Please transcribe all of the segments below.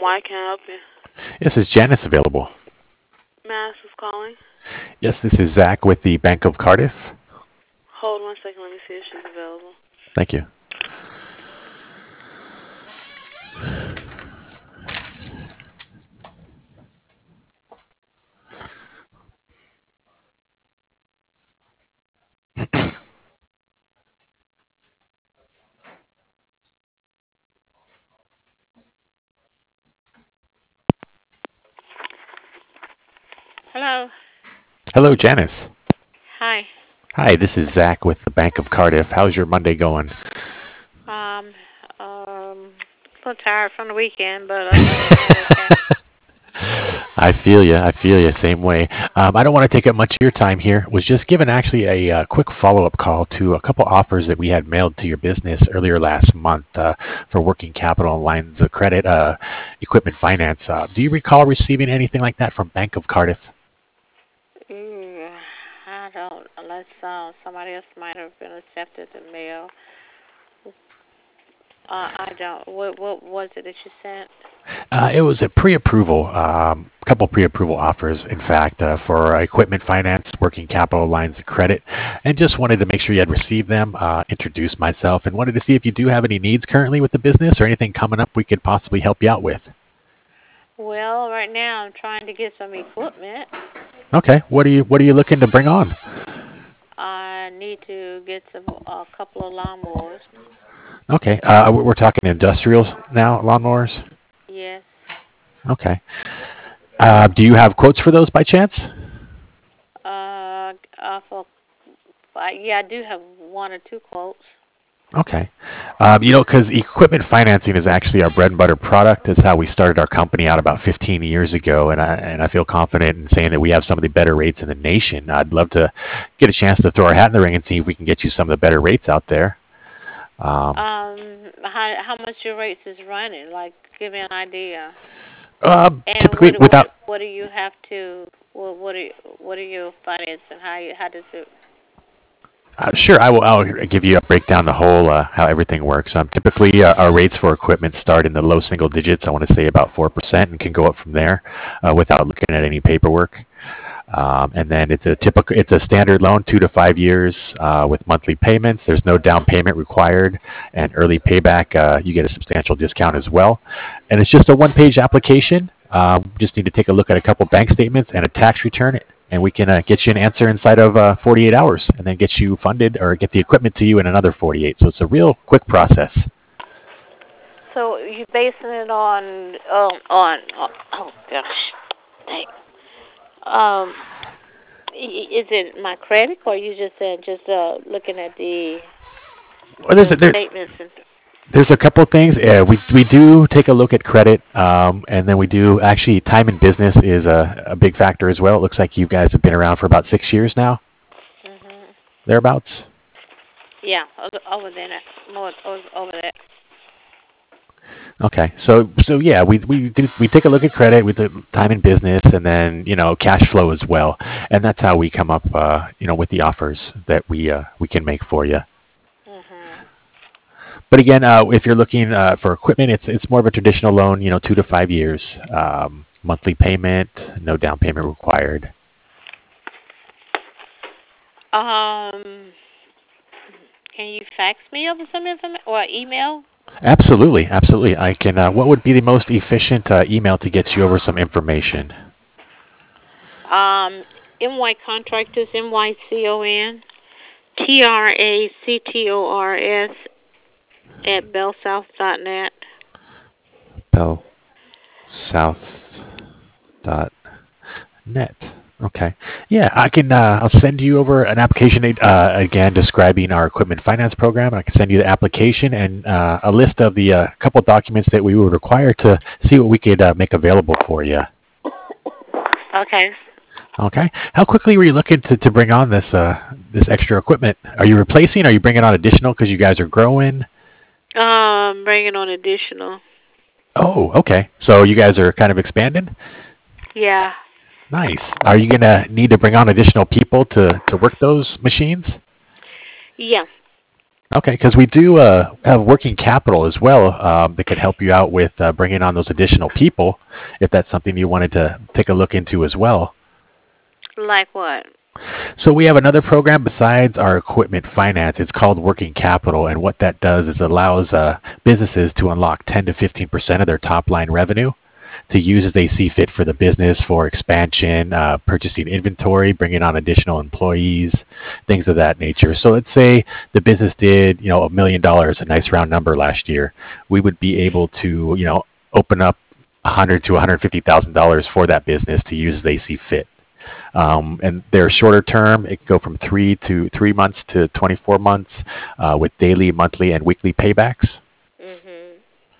Why can't I help you? Yes, is Janice available? May I ask who's calling? Yes, this is Zach with the Bank of Cardiff. Hold 1 second. Let me see if she's available. Thank you. Hello. Hello, Janice. Hi. Hi, this is Zach with the Bank of Cardiff. How's your Monday going? Um, a little tired from the weekend, but other than that, okay. I feel you. I feel you. Same way. I don't want to take up much of your time here. Was just given actually a quick follow-up call to a couple offers that we had mailed to your business earlier last month for working capital and lines of credit, equipment finance. Do you recall receiving anything like that from Bank of Cardiff? Ooh, I don't, unless somebody else might have been accepted the mail. I don't. What was it that you sent? It was a pre-approval, couple pre-approval offers, in fact, for equipment finance, working capital lines of credit, and just wanted to make sure you had received them, introduce myself, and wanted to see if you do have any needs currently with the business or anything coming up we could possibly help you out with. Well, right now I'm trying to get some equipment. Okay, what are you looking to bring on? I need to get a couple of lawnmowers. Okay, we're talking industrials now, lawnmowers. Yes. Okay. Do you have quotes for those by chance? Uh, for yeah, I do have one or two quotes. Okay. Because equipment financing is actually our bread and butter product. It's how we started our company out about 15 years ago, and I feel confident in saying that we have some of the better rates in the nation. I'd love to get a chance to throw our hat in the ring and see if we can get you some of the better rates out there. Um, How much your rates is running? Like, give me an idea. And Typically, without what do you have to? Well, what are your finance and how does it? Sure, I'll give you a breakdown the whole how everything works. Typically, our rates for equipment start in the low single digits. I want to say about 4%, and can go up from there without looking at any paperwork. And then it's a standard loan, 2 to 5 years with monthly payments. There's no down payment required, and early payback. You get a substantial discount as well. And it's just a one-page application. Just need to take a look at a couple bank statements and a tax return, and we can get you an answer inside of 48 hours, and then get you funded or get the equipment to you in another 48. So it's a real quick process. So you basing it oh gosh, dang. Um, is it my credit or you just said just looking at Well, the statements and there's a couple things. We do take a look at credit, and then we do actually time in business is a big factor as well. It looks like you guys have been around for about 6 years now, mhm. thereabouts. Yeah, over there, more over there. Okay, so yeah, we take a look at credit, we do time in business, and then cash flow as well, and that's how we come up with the offers that we can make for you. Mhm. But again, if you're looking for equipment, it's more of a traditional loan, 2 to 5 years, monthly payment, no down payment required. Um, can you fax me over some information or email? Absolutely, absolutely. I can. What would be the most efficient email to get you over some information? NY Contractors, NYCONTRACTORS at bellsouth.net. bellsouth.net. Okay. Yeah, I can. I'll send you over an application again describing our equipment finance program. I can send you the application and a list of the couple documents that we would require to see what we could make available for you. Okay. Okay. How quickly were you looking to bring on this extra equipment? Are you replacing? Are you bringing on additional because you guys are growing? Bringing on additional. Oh, okay. So you guys are kind of expanding? Yeah. Nice. Are you gonna need to bring on additional people to work those machines? Yeah. Okay, because we do have working capital as well that could help you out with bringing on those additional people, if that's something you wanted to take a look into as well. Like what? So we have another program besides our equipment finance. It's called Working Capital, and what that does is allows businesses to unlock 10 to 15% of their top line revenue to use as they see fit for the business for expansion, purchasing inventory, bringing on additional employees, things of that nature. So let's say the business did, $1 million, a nice round number last year. We would be able to, open up $100 to $150,000 for that business to use as they see fit. And they're shorter term. It can go from 3 months to 24 months with daily, monthly, and weekly paybacks. Mhm.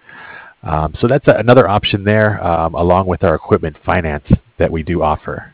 So that's another option there, along with our equipment finance that we do offer.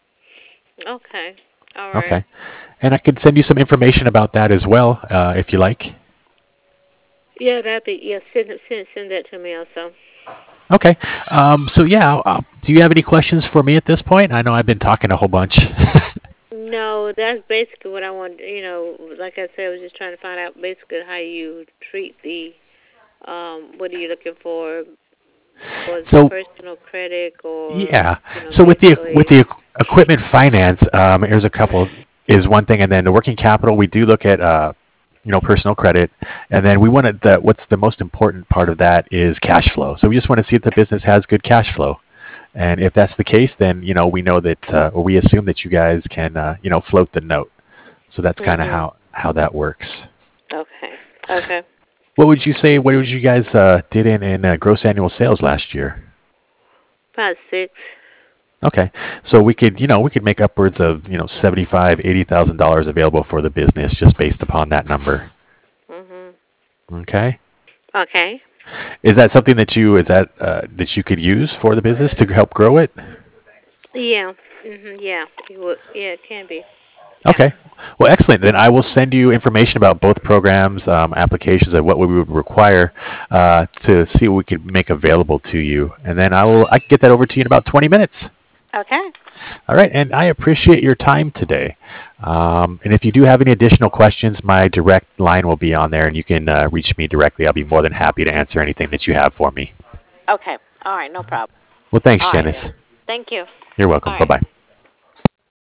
Okay. All right. Okay. And I could send you some information about that as well, if you like. Yeah, that'd be yeah. Send that to me also. Okay. So yeah, do you have any questions for me at this point? I know I've been talking a whole bunch. No, that's basically what I want. Like I said, I was just trying to find out basically how you treat the. What are you looking for? Was So personal credit or yeah. So with the basically? equipment finance, here's a couple is one thing, and then the working capital, we do look at personal credit, and then we want to what's the most important part of that is cash flow. So we just want to see if the business has good cash flow, and if that's the case, then we know that or we assume that you guys can float the note. So that's kind of Mhm. how that works. Okay. Okay. What would you say? What would you guys did in gross annual sales last year? About 6. Okay, so we could make upwards of 75, $80,000 available for the business just based upon that number. Mhm. Okay, Okay. is that something that you could use for the business to help grow it? Yeah. Mhm. Yeah. You would. Yeah, it can be. Yeah. Okay, well, excellent. Then I will send you information about both programs, applications, and what we would require to see what we could make available to you, and then I can get that over to you in about 20 minutes. Okay. All right, and I appreciate your time today. And if you do have any additional questions, my direct line will be on there, and you can reach me directly. I'll be more than happy to answer anything that you have for me. Okay. All right. No problem. Well, thanks, All right then. Janice. Thank you. You're All welcome. Bye right. bye.